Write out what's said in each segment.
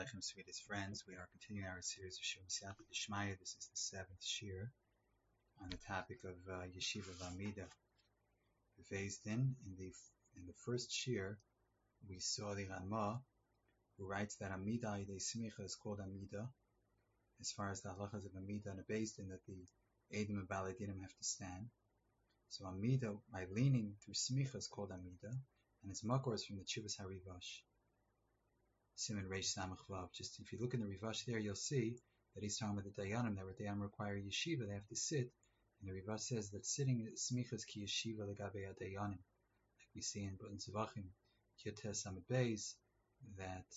Aleichem, sweetest friends. We are continuing our series of Shir Siyata D'Shmaya. This is the seventh Shir on the topic of Yeshiva V'Amida. In the first Shir, we saw the Ramah, who writes that Amida Yidei Smicha is called Amida, as far as the halachas of Amida and Beis Din, that the Eidim and Balei Dinim have to stand. So Amida, by leaning through Smicha, is called Amida, and its makor is from the Chuvas HaRivash. Siman Reish Samach Vav. Just if you look in the Rivash there, you'll see that he's talking about the Dayanim, that Dayanim require yeshiva, they have to sit. And the Rivash says that sitting smichas ki yeshiva legabe Dayanim, like we see in Zvachim, Yotes Amid Beis, that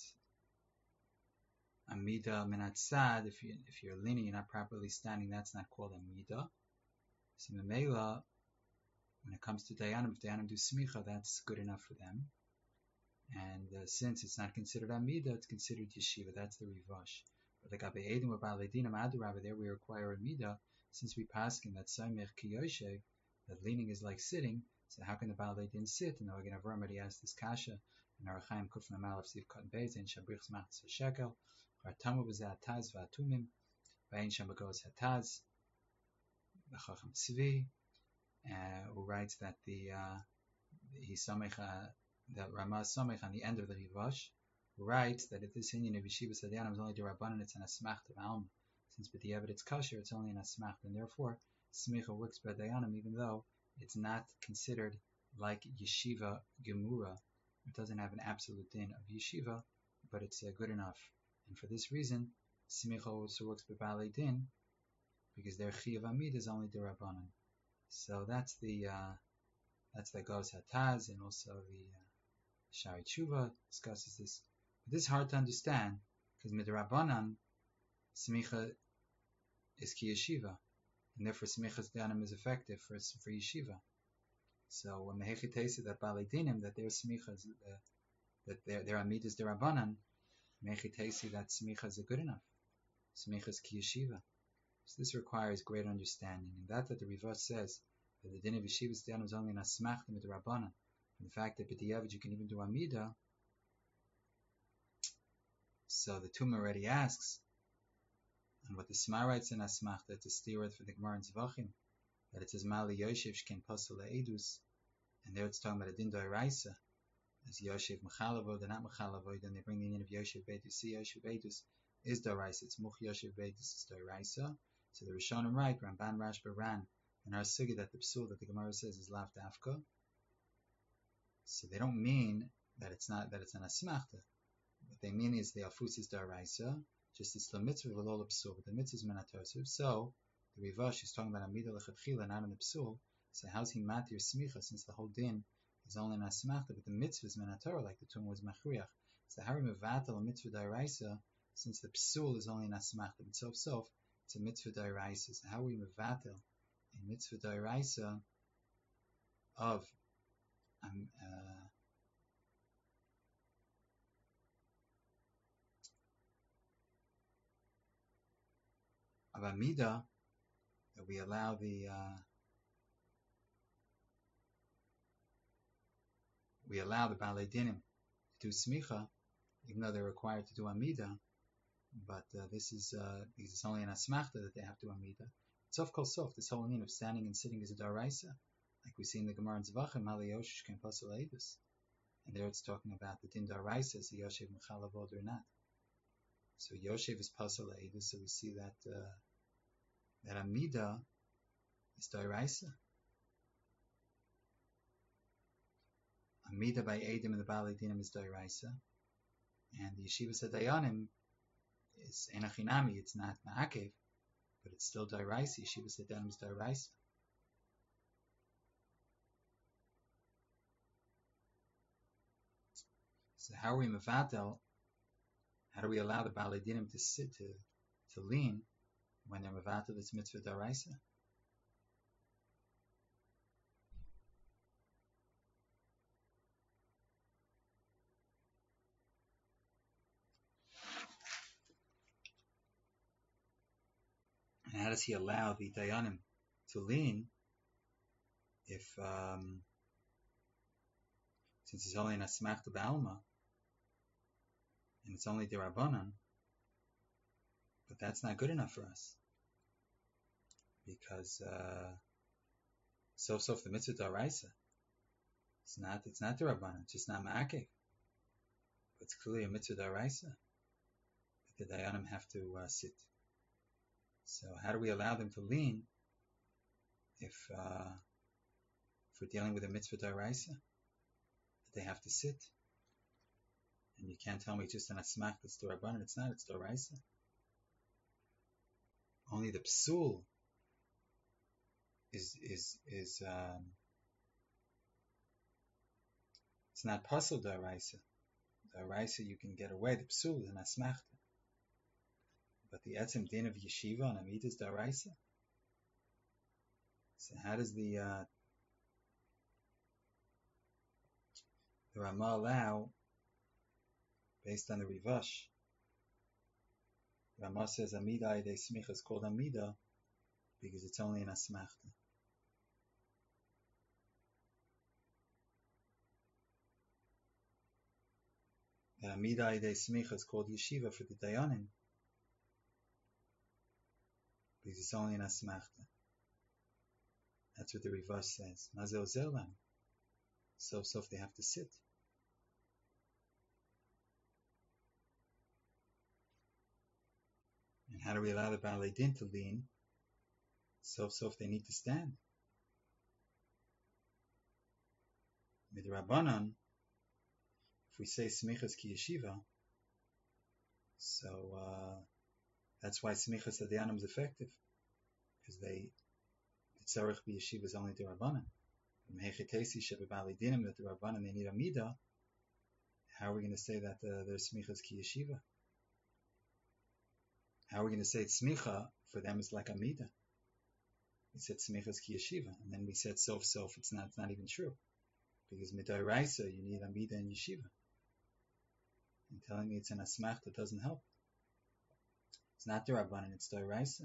Amida Menat Sad, if you're leaning, you're not properly standing, that's not called Amida. Siman Meila, when it comes to Dayanim, if Dayanim do smicha, that's good enough for them. And since it's not considered Amida, it's considered Yeshiva. That's the Rivash. But like Abe Eidim or Balei Dinim Adarabba, there we require Amida, since we paskin that Saimech Ki Yoshev, that leaning is like sitting. So how can the Balei Din sit? And again, I've already asked this kasha in Arachaim Kufna Malaf Siv Katan Beis and Shabrichs Machs Shekel, Hartamu B'Zeh Hataz V'Atumim, V'Ein Shabagos Hataz, V'Chacham Tzvi, who writes that that Ramah Samech on the end of the Rivash writes that if this Indian of Yeshiva Sadayanim is only Derabanan, it's an Asmacht of Alma. Since B'diavad it's kosher, it's only an Asmacht, and therefore Smicha works by Dayanim, even though it's not considered like Yeshiva Gemura. It doesn't have an absolute din of Yeshiva, but it's good enough. And for this reason, Smicha also works by Balei Din, because their Chiyav Amid is only Derabanan. So that's the Gos Hataz, and also the Shari Tshuva discusses this. But this is hard to understand, because Midrabanan, Smicha is Ki Yeshiva, and therefore Smicha's Dayanim is effective for Yeshiva. So when Mehechi tasted that Balei Dinim, that their Smicha is, that their Amid is Derabanan, Mehechi tasted that Smicha is good enough. Smicha is Ki Yeshiva. So this requires great understanding, and that the Rivash says that the din of Yeshiva's Dayanim is only an Asmach to Midrabanan. And the fact that B'diavad you can even do Amida, so the Tumah already asks, and what the Sma writes in Asmach, that's a steward for the Gemara in Zvachim, that it says Mali Yoshev Shken Pasal Eidus, and there it's talking about a din d'oraisa, as Yoshev Mechalavo, they're not Mechalavo, then they bring the in of Yoshev Beidus. See, Yoshev Beidus is d'oraisa, it's Much Yoshev Beidus is d'oraisa. So the Rishonim write, Ramban Rashba ran, and our sugi that the psul that the Gemara says is lav dafka. So they don't mean that it's an asmachta. What they mean is the afus is d'oraisa, just it's the mitzvah v'lo l'psul, but the mitzvah is menatosiv. So the Rivash is talking about amida lechatchila, not an psul. So how's he matir smicha, since the whole din is only an asmachta, but the mitzvah is menatorah, like the Tumah was machriach. So how are we mevatel a mitzvah d'oraisa, since the psul is only an asmachta, but sof it's a mitzvah d'oraisa. So how are we mevatel a mitzvah d'oraisa of Amida, that we allow the Balei Dinim to do smicha, even though they're required to do Amida, but this is because it's only an asmachta that they have to Amida. Sof kol sof, this whole meaning of standing and sitting is a d'oraisa, like we see in the Gemara in Zvachim, Mali Yoshev Shken Pasal Eidus, and there it's talking about the din d'oraisa, is the Yoshev Mechalavod or not. So Yoshev is Pasal Eidus, so we see that that Amida is d'oraisa. Amida by Eidim and the Balei Dinim is d'oraisa, and the Yeshiva Sadayanim is enachinami, it's not ma'akev, but it's still d'oraisa. Yeshiva Sadayanim is d'oraisa. So how are we mevatel? How do we allow the Balei Dinim to sit, to lean, when they're mevatel this mitzvah d'oraisa? And how does he allow the Dayanim to lean if since it's only an asmachta b'alma, and it's only Dirabanan, but that's not good enough for us. Because the mitzvah d'oraisa. It's not Dirabanan, it's just not Ma'akev. But it's clearly a mitzvah d'oraisa that the Dayanim have to sit. So how do we allow them to lean if we're dealing with a mitzvah d'oraisa that they have to sit? And you can't tell me just an asmach that's Dirabanan. It's not, it's d'oraisa. Only the psul is it's not pasul d'oraisa. D'oraisa you can get away. The psul is an asmachta. But the etzem din of yeshiva and amid is d'oraisa. So how does the Ramah allow, based on the Rivash? Ramah says amida idei smicha is called amida because it's only an asmachta. The amida idei smicha is called yeshiva for the dayanim because it's only an asmachta. That's what the Rivash says. Mazel zelam. So if they have to sit. And how do we allow the Baalei Din to lean? So if they need to stand. With Rabbanan, if we say smichas ki yeshiva, so that's why smichasadayanim is effective, because the tzarech b'yeshiva is only the Rabbanan. Mehechetesi shebe Baalei Dinim that the Rabbanan they need amida. How are we going to say that there's smichas ki yeshiva? How are we going to say smicha for them is like amida? We said smichas ki yeshiva, and then we said sof. It's not even true, because midoraisa you need amida and yeshiva. And telling me it's an asmach that doesn't help. It's not the Rabbanan, it's doraisa.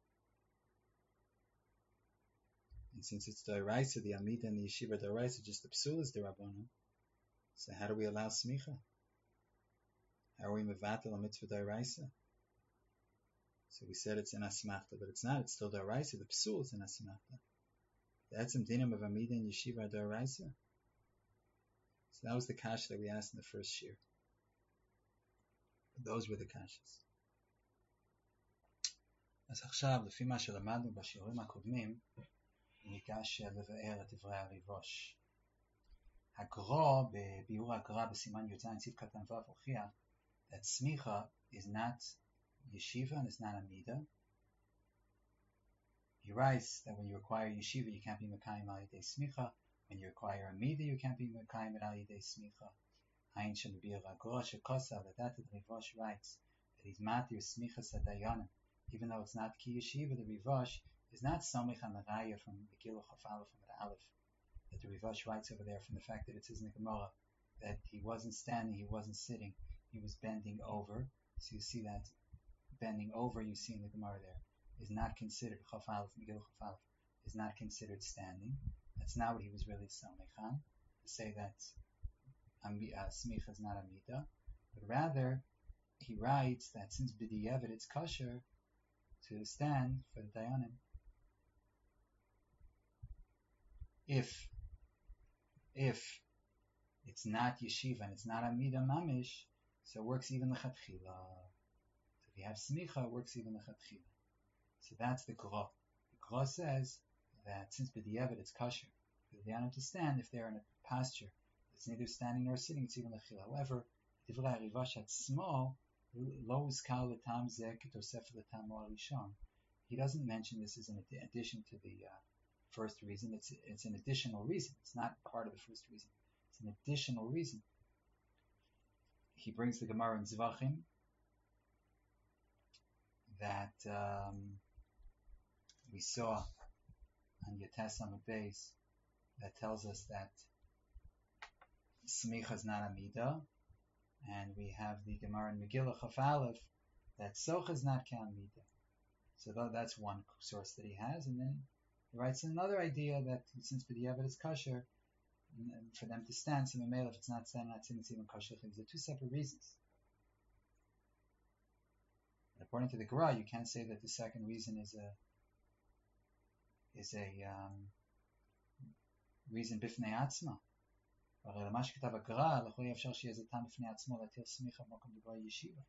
And since it's doraisa, the amida and the yeshiva doraisa, just the psul is the Rabbanan. So how do we allow smicha? How are we mevatel a mitzvah doraisa? So we said it's an asmachta, but it's not. It's still doraisa. The psul is an asmachta. That's some dinim of amida and yeshiva doraisa. So that was the kasha that we asked in the first shir. Those were the kashas. אז עכשיו, לפי מה שלמדנו בשיעורים הקודמים, ניגש לבאר את דברי הריבוש. הגרו, בביאור הגרה בסימן י"ז צי"ף קטן ו' הוכיח that smicha is not yeshiva and it's not amida. He writes that when you acquire yeshiva, you can't be mekayim al yidei smicha. When you acquire amida, you can't be mekayim al yidei smicha. Hain shem bir agora shekosav that the Rivash writes that he's matir smicha sadayanim, even though it's not ki yeshiva. The Rivash is not samich on the raya from the Megillah Chaf Aleph from the Aleph that the Rivash writes over there from the fact that it says in the Gemara that he wasn't standing, he wasn't sitting, he was bending over. So you see that bending over you see in the Gemara there is not considered Chaf Aleph, Megillah Chaf Aleph is not considered standing. That's not what he was really samich on, to say that smicha is not amida, but rather he writes that since b'diavad it's kosher to stand for the dayanim, if it's not yeshiva and it's not amida mamish, so it works even lechatchila. So if you have smicha, it works even lechatchila. So that's the gra. The gra says that since b'diavad it's kosher for the dayanim to stand if they're in a posture it's neither standing nor sitting, it's even lechila. However, Divrei Rivash at small, lo uskal l'tam zeh ketosef l'tam rishon. He doesn't mention this as an addition to the first reason. It's an additional reason. It's not part of the first reason. It's an additional reason. He brings the Gemara in Zvachim that we saw on Yates Amud Beis that tells us that smicha is not amida, and we have the Gemara in Megillah Chaf Aleph that soch is not k'amida. So that's one source that he has, and then he writes another idea that since b'diavad is kosher for them to stand, so if it's not standing, not sitting, it's even kosher. These are two separate reasons. according to the Gra, you can't say that the second reason is a reason b'fnei atzma. הרי למה שכתב הגר"א, לכאורה אפשר שיהיה איזה טעם בפני עצמו להתיר סמיכה במקום דברי ישיבה.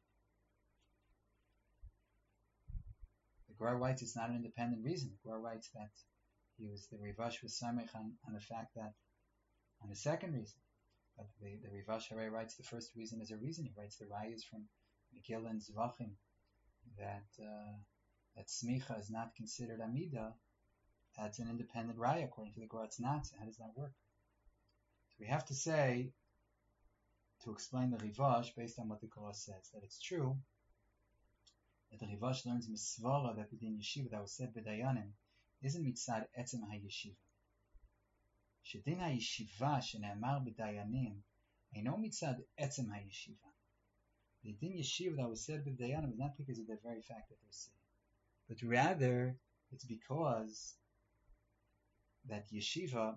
The Gra writes it's not an independent reason. The Gra writes that the Rivash was samech on the fact that, on the second reason. But the Rivash Harei writes the first reason as a reason. He writes the rayas from Megillah and Zvachim that smicha is not considered amida. That's an independent raya according to the Gra. It's not. So how does that work? So we have to say, to explain the Rivash based on what the Gra says, that it's true that the Rivash learns misvara that the din yeshiva that was said b'dayanim isn't mitzad etzem ha-yeshiva. Shedin ha-yeshiva shene'amar b'dayanim eino mitzad etzem ha-yeshiva. The din yeshiva that was said b'dayanim is not because of the very fact that they're sitting, but rather it's because that yeshiva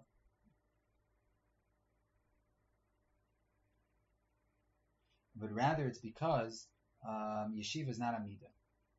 yeshiva is not amida.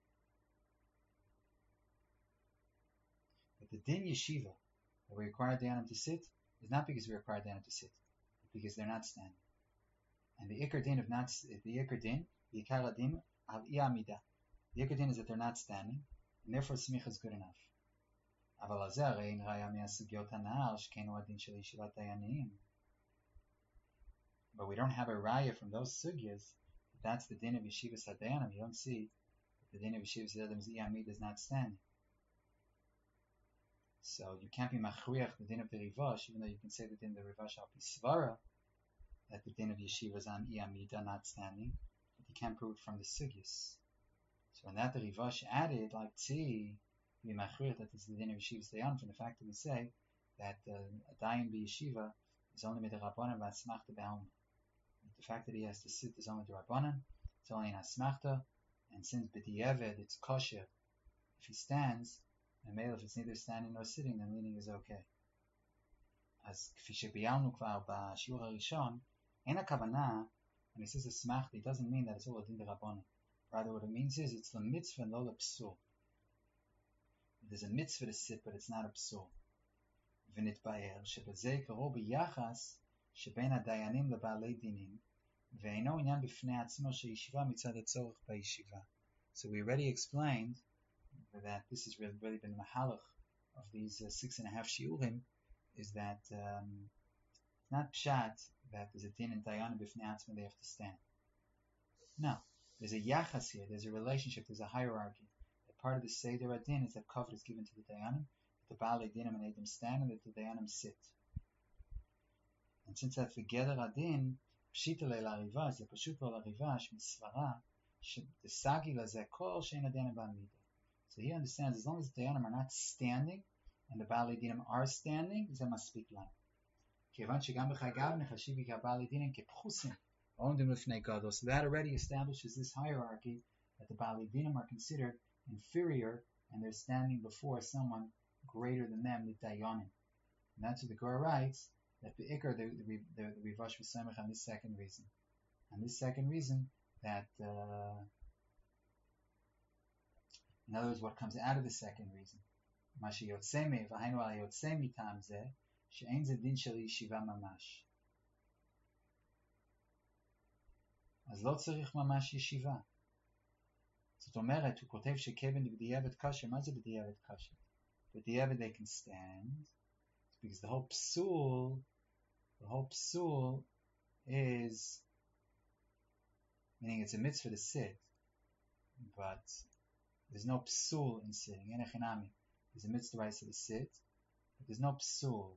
But the din yeshiva that we require dayanim to sit is not because we require dayanim to sit, but because they're not standing. And the ikar din of not the ikar din, the ikar din al amida. The ikar din is that they're not standing, and therefore smicha is good enough. אבל על זה הרי אין ראיה מהסוגיות הנ"ל שכן הדין של ישיבת דיינים. But we don't have a raya from those sugyas. That's the din of yeshivas hadayanim. You don't see that the din of yeshivas hadayanim iyamid is not standing. So you can't be machriach the din of the Rivash, even though you can say the din of the Rivash al pisvara that the din of yeshivas on iyamid are not standing, but you can't prove it from the sugyas. So in that the Rivash added, like tzii, be machriach that it's the din of yeshivas hadayanim from the fact that we say that a dayan be yeshiva is only with the rabbanan v'asmachta be'alma. The fact that he has to sit is only the rabbanan, it's only an asmachta, and since b'di'eved it's kosher if he stands, and male if it's neither standing nor sitting, then leaning is okay. As kfi shebialnu kvar b'shiur harishon, ein hakavana, when he says asmachta, it doesn't mean that it's all a din rabbanan. Rather, what it means is it's the mitzvah and lo the psul. There's a mitzvah to sit, but it's not a psul. V'nitbaer shebazei karo b'yachas שבין הדיינים לבעלי דינים, ואינו עניין בפני עצמו שישיבה מצד הצורך בישיבה. So we already explained that this has really been the mahalach of these 6.5 shiurim, is that it's not pshat that there's a din in dayanim b'fnei atzma they have to stand. No, there's a yachas here, there's a relationship, there's a hierarchy. That part of the seder adin is that kavod is given to the dayanim, that the ba'alei dinim and edim stand, and that the dayanim sit. And since that's the Geder Adin, Pshita Leila Rivash, the Pashut Leila Rivash, Misvara, the Sagi Lazeh Kol Shein Adayanim Ba'amida. So he understands as long as the Dayanim are not standing, and the Ba'alei Dinim are standing, they must speak line. Kevan Shegam B'chagav Nechashiv B'Ba'alei Dinim Kepchusim, Ondim Lefnei Gadol. So that already establishes this hierarchy, that the Ba'alei Dinim are considered inferior, and they're standing before someone greater than them, the Dayanim. And that's what the Gra writes, that the Iker, the Rivash was samech on this second reason. And this second reason, that, in other words, what comes out of the second reason. מה שיוצא והיינו על היוצא מטעם זה, שאין זה דין של ישיבה ממש. אז לא צריך ממש ישיבה. זאת אומרת, הוא כותב שכבן בדיעבד קשה, מה זה בדיעבד קשה? בדיעבד they can stand, because the whole psul is, meaning it's a mitzvah to sit, but there's no psul in sitting. Enechinami, there's a mitzvah to sit, but there's no psul.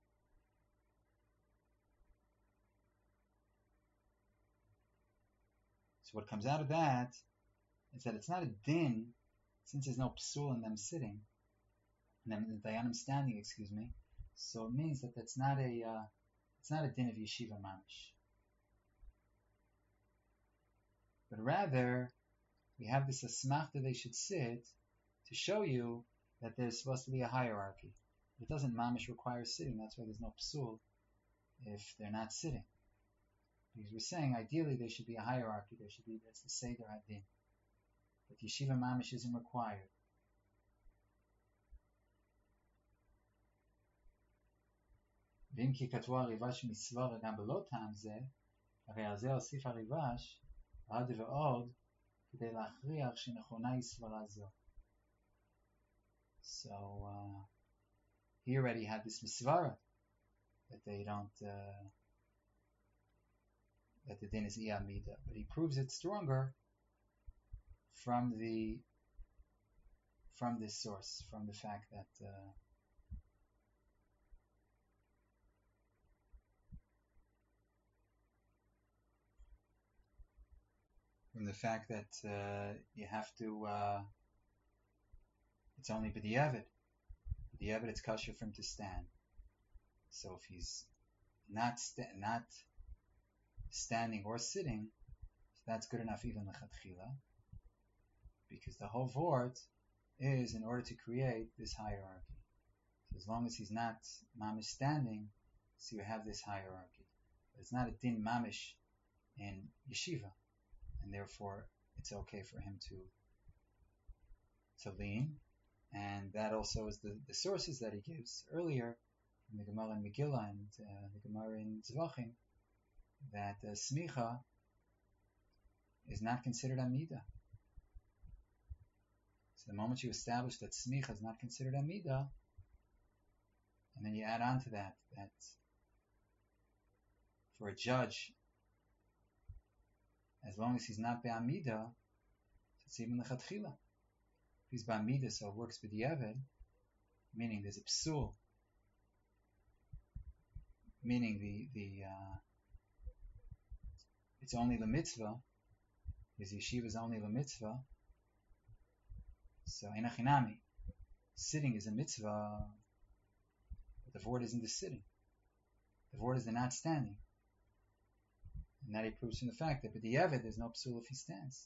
So what comes out of that is that it's not a din, since there's no psul in them sitting, and then the dayanim standing, so it means that it's not a din of yeshiva mamish. But rather, we have this asmach that they should sit to show you that there's supposed to be a hierarchy. It doesn't mamish require sitting, that's why there's no psul if they're not sitting. Because we're saying ideally there should be a hierarchy, that's the seder hadin. But yeshiva mamish isn't required. ואם כי כתבו הריבש מסברה גם בלא טעם זה, הרי על זה הוסיף הריבש עוד ועוד כדי להכריח שנכונה היא סברה זו. So he already had this misvara that they don't that the din is iyamida, but he proves it stronger from this source, from the fact that you have to it's only b'diavad. B'diavad it's kosher for him to stand. So if he's not standing or sitting, so that's good enough even lechatchila, because the whole vort is in order to create this hierarchy. So as long as he's not mamish standing, so you have this hierarchy. But it's not a din mamish in yeshiva, and therefore it's okay for him to lean. And that also is the sources that he gives earlier from the Gemara in Megillah and the Gemara in Zvachim, that smicha is not considered amida. So the moment you establish that smicha is not considered amida, and then you add on to that for a judge, as long as he's not be'amida, it's even lechatchila. If he's be'amida, so it works b'diavad, meaning there's a psul, meaning the it's only the mitzvah, his yeshiva is only the mitzvah, so enachinami, sitting is a mitzvah, but the vort isn't the sitting. The vort is the not standing. And that he proves from the fact that b'diavad there's no psul if he stands.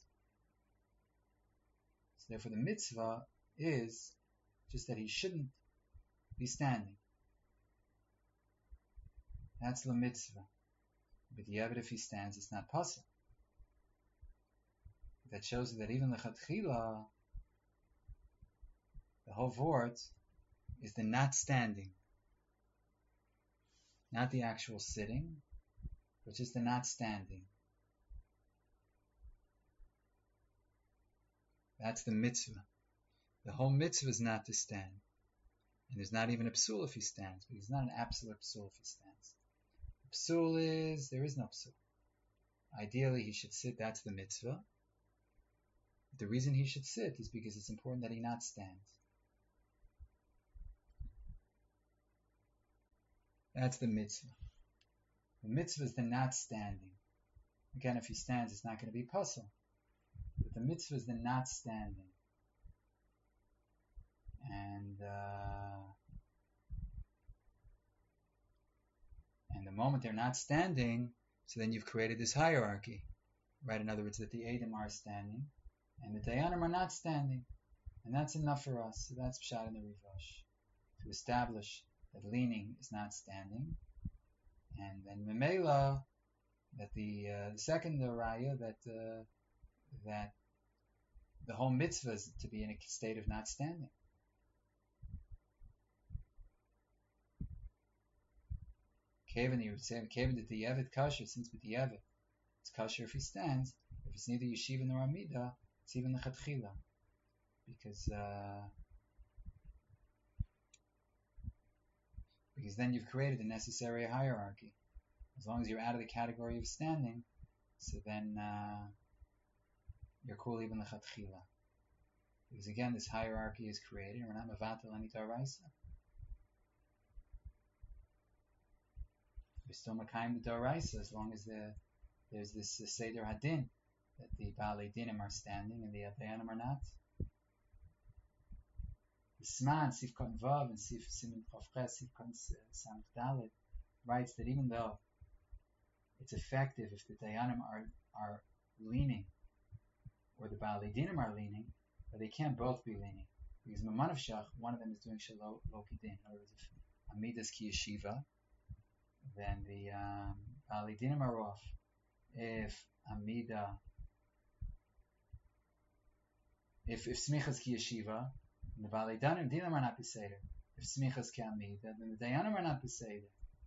So therefore the mitzvah is just that he shouldn't be standing. That's the mitzvah. B'diavad if he stands, it's not possible. That shows that even the lechatchila, the whole vort is the not standing, not the actual sitting, but just the not standing. That's the mitzvah. The whole mitzvah is not to stand. And there's not even a psul if he stands, because it's not an absolute psul if he stands. The psul is, there is no psul. Ideally he should sit, that's the mitzvah. The reason he should sit is because it's important that he not stand. That's the mitzvah. The mitzvah is the not standing. Again, if he stands, it's not going to be puzzle. But the mitzvah is the not standing. And the moment they're not standing, so then you've created this hierarchy. Right? In other words, that the Eidim are standing, and the Dayanim are not standing. And that's enough for us. So that's Pshat in the Rivash. To establish that leaning is not standing. And then Memela, that the second raya, that the whole mitzvah is to be in a state of not standing. Kevin, you would say, Kevin did the Yevet kosher, since with the Yevet, it's kosher if he stands. If it's neither yeshiva nor amida, it's even the chatchila, because then you've created the necessary hierarchy. As long as you're out of the category of standing, so then you're cool even the chatchila. Because again, this hierarchy is created, and we're not mevatel any daraisa. We're still makayim the daraisa as long as there's this seder hadin that the baalei dinim are standing and the dayanim are not. The Sman, Sif Katan Vav, and Sif Siman Chavches, Sif Katan Samach Dalet writes that even though it's effective if the dayanim are leaning or the baalei dinim are leaning, but they can't both be leaning, because in the Manav Shach, one of them is doing Shelo Loki Din. In other words, if Amidas Ki Yeshiva, then the baalei dinim are off. If Amida If smichas ki yeshiva, the Baalei Dinim are not beseder. If smichas ki amida, then the dayanim are not beseder.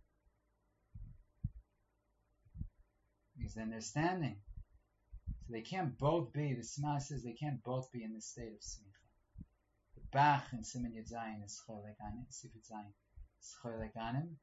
Because then they're standing. So they can't both be, the Sma says they can't both be in the state of smicha. The Bach in Siman Yud Zayin is Cholek Anim, Sifit Zayin is Cholek Anim.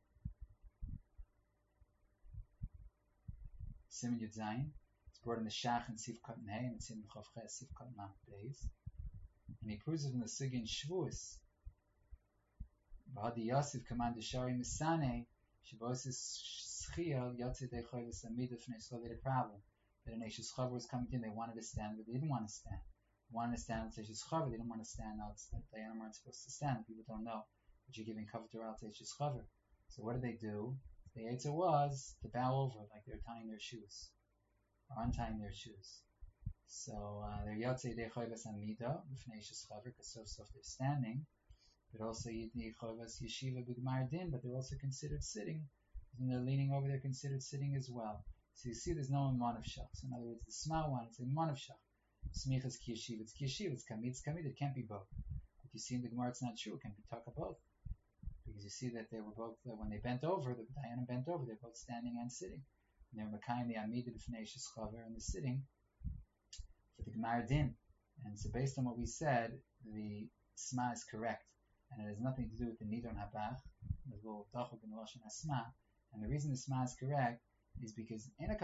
Siman Yud Zayin. It's brought in the Shach and Sif Katan Hey, and it's in the Chavche Sif Katan Nam Beis. And he proves it in the Sugi in Shavuos. V'hadi Yosef command Shari Misane, Shavuos is Schiyah, Yotze Dei Choyves Amida Fnei, so they had a problem. That an Eishes Chavar was coming in, they wanted to stand, but they didn't want to stand. They wanted to stand with Eishes Chavar, they didn't want to stand out. The Dayanim aren't supposed to stand. People don't know that you're giving cover to Eishes Chavar. So what did? The Eitzah was to bow over, like they're tying their shoes, or untying their shoes. So they're Yotzei Dei Choyves Amida, B'fnei Eishes Chavar, because so they're standing, but also Yidnei Choyves Yeshiva B'Gmar Din, but they're also considered sitting. When they're leaning over, they're considered sitting as well. So you see there's no Manav Shach. So in other words, the small one, it's a Manav Shach. Smichas ki yeshiva, it's kamid, it can't be both. But you see in the Gemara it's not true, it can be taka both. Because you see that they were both, when they bent over, the Dayanim bent over, they're both standing and sitting. And they were Makayim the Amida B'fnei Eishes Chavar, and the sitting for the Gemara Din. And so based on what we said, the Sma is correct. And it has nothing to do with the Nidon Habach, the little Dachuk in the Lashon HaSma. And the reason the Sma is correct is because it's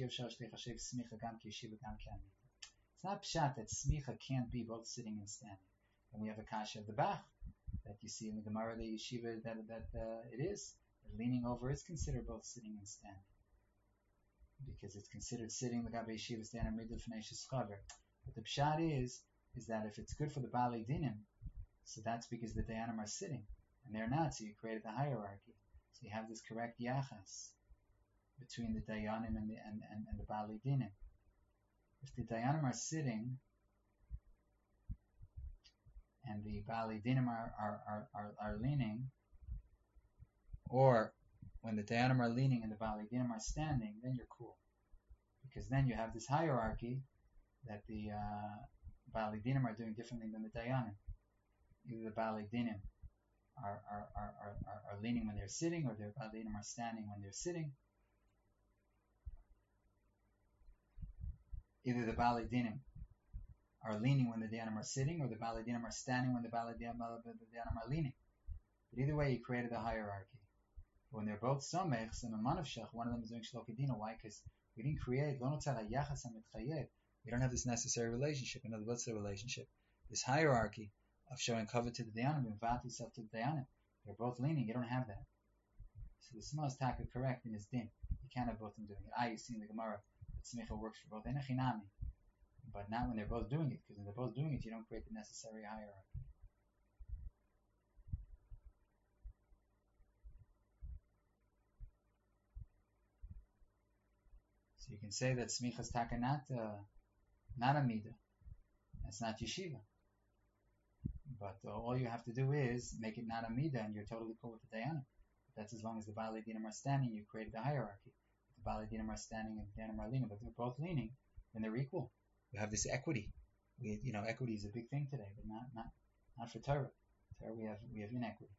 not pshat that smicha can't be both sitting and standing. And we have a kasha of the Bach that you see in the Gemara, the yeshiva, that it is. That leaning over is considered both sitting and standing. Because it's considered sitting, the Gabi yeshiva standing, middle Eishes Chavar. But the pshat is that if it's good for the Baalei Dinim, so that's because the Dayanim are sitting. And they're not, so you created the hierarchy. So you have this correct yachas between the Dayanim and the Baalei Dinim. If the Dayanim are sitting and the Baalei Dinim are leaning, or when the Dayanim are leaning and the Baalei Dinim are standing, then you're cool. Because then you have this hierarchy that the Baalei Dinim are doing differently than the Dayanim. Either the Baalei Dinim are leaning when they're sitting, or the Baalei Dinim are standing when they're sitting. Either the Baalei Dinim are leaning when the Dayanim are sitting, or the Baalei Dinim are standing when the Baalei Dinim are leaning. But either way, you created a hierarchy. But when they're both Somechs and a Manav Shach, one of them is doing Shlokidina. Why? Because we didn't create, we don't have this necessary relationship. In other words, what's the relationship? This hierarchy of showing cover to the Dayanim and Vati self to the Dayanim. They're both leaning, you don't have that. So the Sma is taka correct in his din. You can't have both of them doing it. You see in the Gemara, Smicha works for both, but not when they're both doing it, because when they're both doing it, you don't create the necessary hierarchy. So you can say that Smicha is taka not Amida, that's not Yeshiva. But all you have to do is make it not Amida, and you're totally cool with the Dayanim. That's as long as the Baalei Dinim are standing, you created the hierarchy. The Baalei Dinim are standing and the Dayanim are leaning, but they're both leaning, then they're equal. You have this equity. Equity is a big thing today, but not for Torah. Torah we have inequity.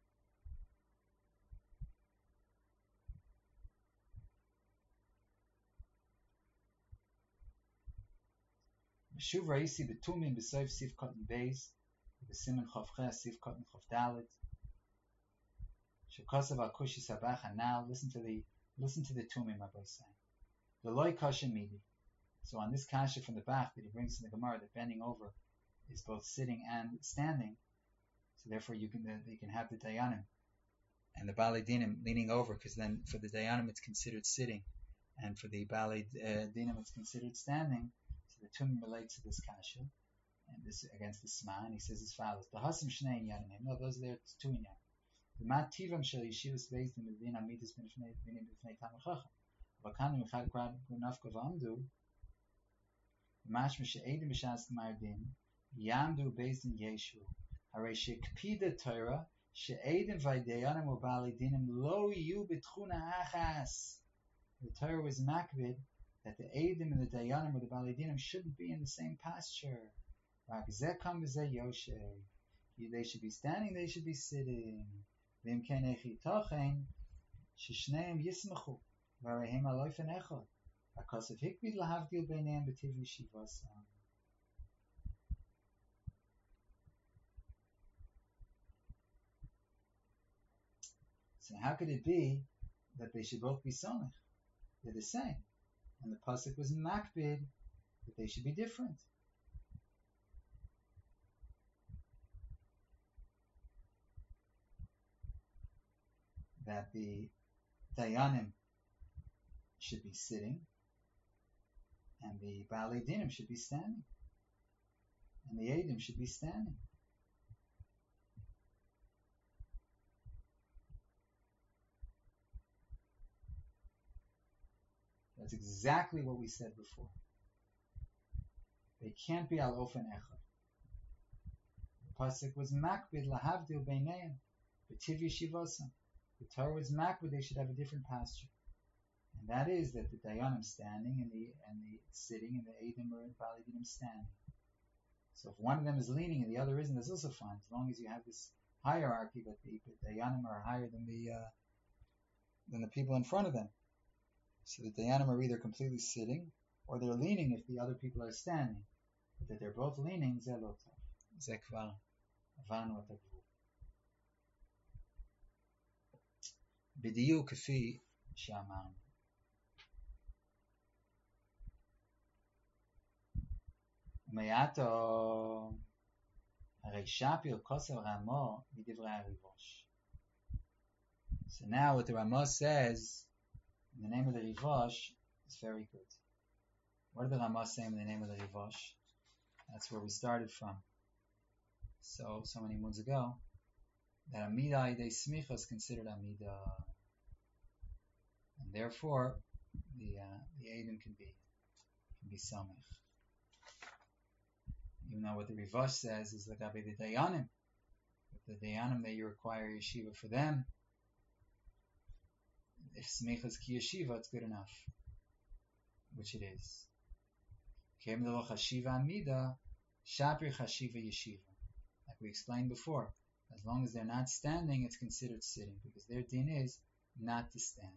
Shuv Raisi Betumin B'Soif Sif Cotton Beis B'Simen Chavche Sif Cotton Chav Dalet Shekosav Al Kushi Sabach. And now listen to the Tumim Rabbi saying the Loi Kasha Midi. So on this kasha from the Bach that he brings in the Gemara, that bending over is both sitting and standing. So therefore you can have the Dayanim and the Baalei Dinim leaning over, because then for the Dayanim it's considered sitting, and for the Baalei Dinim it's considered standing. So the Tumim relates to this kasha, and this against the Sma, and he says as follows: the Hasim Shnei Inyanim. No, those are there. It's two Inyanim. The Mativam Shel Yeshivas Beis Din Medin Amidas B'Nei Talmid Chacham. V'Kanu Echad Krad Nafka V'Amdu. Mashma She'edim B'Shas Mardin Yamdu Beis Din Yeshu. Harei She'Kpida Torah She'edim V'Dayanim U'Baalei Dinim Lo Yu B'Tchuna Achas. The Torah was makbid that the Eidim and the Dayanim or the Baalei Dinim shouldn't be in the same pasture. They should be standing, they should be sitting. ששניהם ישמחו, והרי הם על אופן אחד. הכוסף הקפיד להבדיל ביניהם בטבע ישיבתם. So how could it be that they should both be somech? They're the same. And the pasuk was makbid that they should be different. That the Dayanim should be sitting, and the Baalei Dinim should be standing, and the Eidim should be standing. That's exactly what we said before. They can't be al ofen echad. The pasuk was makbid lahavdil beineim b'tiv yeshivasam. The Torah was makbid they should have a different posture, and that is that the Dayanim standing and the sitting, and the Eidim or Baalei Dinim standing. So if one of them is leaning and the other isn't, that's also fine, as long as you have this hierarchy that the Dayanim are higher than the people in front of them. So the Dayanim are either completely sitting or they're leaning if the other people are standing. But that they're both leaning, זה לא טוב. זה כבר עברנו את הגבול. בדיוק כפי שאמרנו. ומעטו הרי שפיר כוסר רמו מדברי הריבוש. So now what the Ramah says in the name of the Rivosh is very good. What did the Ramah say in the name of the Rivosh? That's where we started from. So many moons ago, that Amida Idei Smicha is considered Amida, and therefore the Eidim can be Samech. Even though what the Rivosh says is like the Dayanim, the Dayanim that you require yeshiva for them. If Smicha is ki yeshiva, it's good enough, which it is. Kem lo chashiva amida, shapir chashiva yeshiva. Like we explained before, as long as they're not standing, it's considered sitting, because their din is not to stand.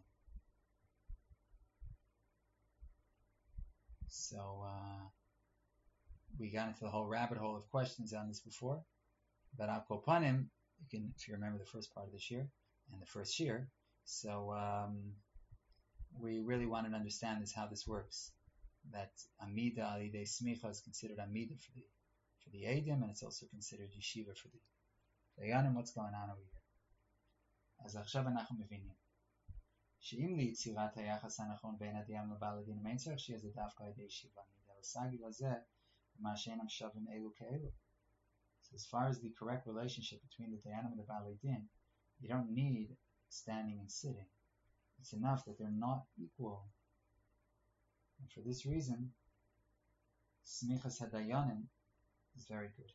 So we got into the whole rabbit hole of questions on this before. But al kol panim, you can, if you remember the first part of this year and the first year. So we really want to understand how this works. That Amida Alidei Smicha is considered Amida for the Eidim, and it's also considered Yeshiva for the Dayanim. What's going on over here? אז עכשיו אנחנו מבינים שאם ליצירת היחס הנכון בין הדיין לבעל הדין אין צריך שיהיה זה דווקא על ידי ישיבה עמידה, וסגי לזה מה שאינם שווים אלו כאלו. So as far as the correct relationship between the Dayanim and the Baalei Din, you don't need standing and sitting. It's enough that they're not equal. And for this reason, Smichas HaDayanim is very good.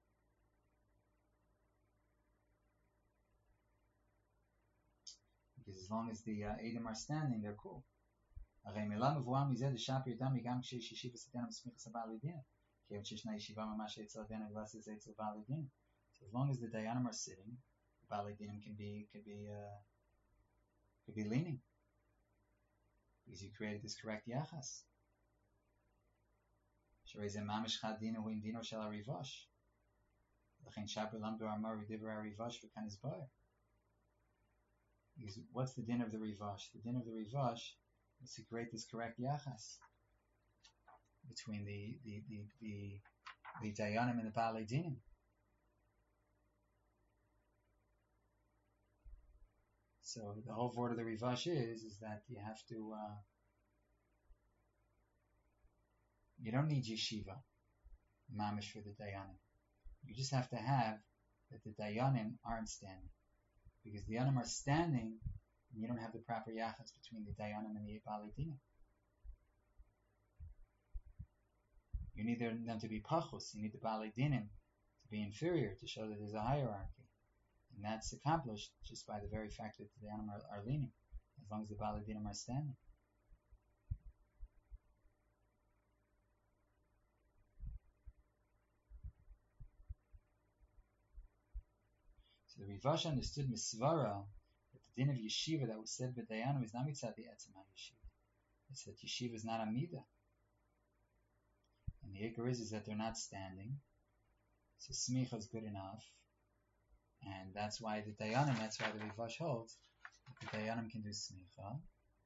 Because as long as the Eidim are standing, they're cool. הרי מילה מבואה מזה דשאפ ידם גם כשיש ישיבה סדנה בסמיכס הבעלי דין. כיוון שישנה ישיבה ממש אצל הדין הגלס הזה אצל בעלי דין. So as long as the Dayanim are sitting, the Baalei Dinim can be leaning. Because you created this correct yachas. שהרי זה ממש חד דינו הוא עם דינו של הריבוש. לכן שפר למדו אמר ודבר הריבוש וכאן הסבר. Because what's the din of the Rivash? The din of the Rivash is to create this correct yachas between the Dayanim and the Baalei Dinim. So the whole word of the Rivash is that you have to you don't need yeshiva mamish for the Dayanim. You just have to have that the Dayanim aren't standing. Because the Dayanim are standing, and you don't have the proper yachas between the Dayanim and the Baalei Dinim. You need them to be pachus. You need the Baalei Dinim to be inferior to show that there's a hierarchy. And that's accomplished just by the very fact that the Dayanim are leaning, as long as the Baalei Dinim are standing. So the Rivash understood Misvara, that the din of yeshiva that was said by Dayanim is not mitzad the etzem yeshiva. It's that yeshiva is not a midah. And the ikar is that they're not standing. So smicha is good enough. And that's why the Dayanim, that's why the Rivash holds, that the Dayanim can do smicha.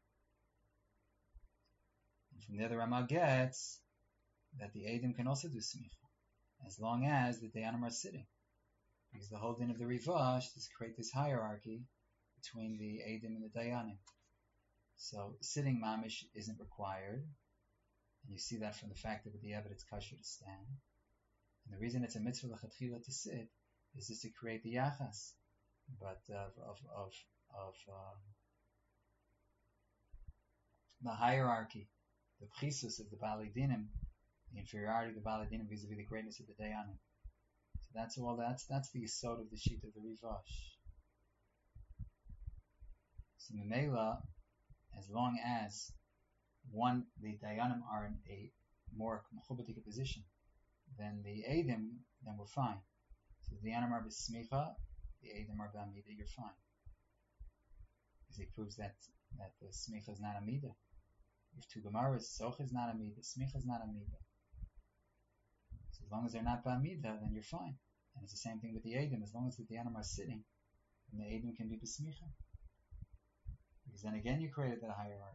And from there the Rama gets that the Eidim can also do smicha, as long as the Dayanim are sitting. Because the whole din of the Rivash is to create this hierarchy between the Eidim and the Dayanim. So sitting mamish isn't required. And you see that from the fact that with the Eved it's kosher to stand. And the reason it's a mitzvah l'chatchila to sit is just to create the yachas, but of the hierarchy, the pchisus of the Baalei Dinim, the inferiority of the Baalei Dinim vis-a-vis the greatness of the Dayanim. So that's all. That's the yesod of the sheet of the Rivash. So Memela, as long as the Dayanim are in a more mechubatika position than the Eidim, then we're fine. So the Dayanim are b'smicha, the Eidim are b'amida, you're fine. Because he proves that the smicha is not a midah. If two Gemaras, soch is not a midah, smicha is not a midah. So as long as they're not b'amida, then you're fine. And it's the same thing with the Eidim. As long as the Dayanim are sitting, then the Eidim can be b'smicha. Because then again you created that hierarchy.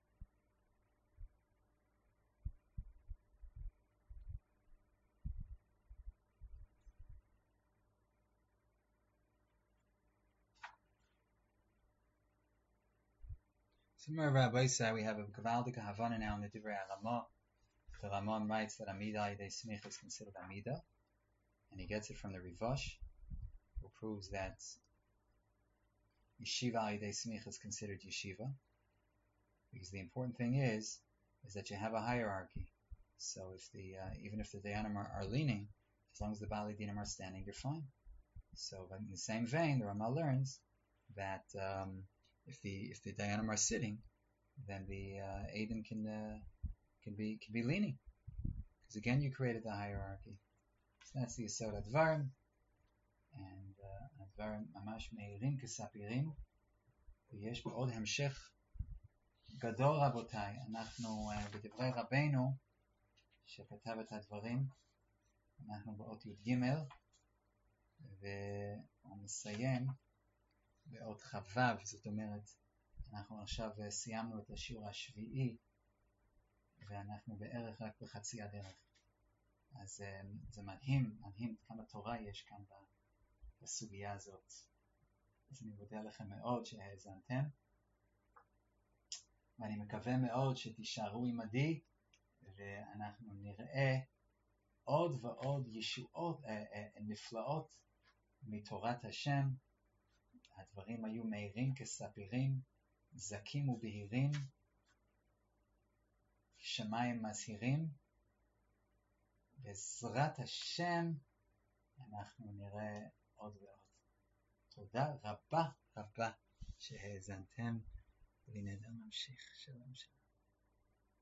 So Rabbi said we have a Gavaldik Havana now in the Divrei Ramah. The Ramah writes that Amida Yidei Smicha is considered Amida, and he gets it from the Rivash, who proves that Yeshiva Yidei Smicha is considered Yeshiva, because the important thing is that you have a hierarchy. So if even if the Dayanim are leaning, as long as the Baalei Dinim are standing, you're fine. So in the same vein, the Ramah learns that if the Dayanim are sitting, then the Eidim can be leaning, because again you created the hierarchy. So that's the Yesod Advarim, and Advarim mamash meirim kesapirim, ויש בעוד המשך גדול רבותיי. אנחנו בדברי רבנו שכתב את הדברים, אנחנו באות י"ג, והוא מסיים באות חו"ב. זאת אומרת, אנחנו עכשיו סיימנו את השיעור השביעי ואנחנו בערך רק בחצי הדרך. אז זה מדהים כמה תורה יש כאן בסוגיה הזאת. אז אני מודה לכם מאוד שהאזנתם, ואני מקווה מאוד שתישארו עמדי, ואנחנו נראה עוד ועוד ישועות נפלאות מתורת השם. הדברים היו מהירים כספירים, זקים ובהירים, שמיים מזהירים. בעזרת השם אנחנו נראה עוד ועוד. תודה רבה רבה שהאזנתם, ונדע ממשיך. שלום שלום.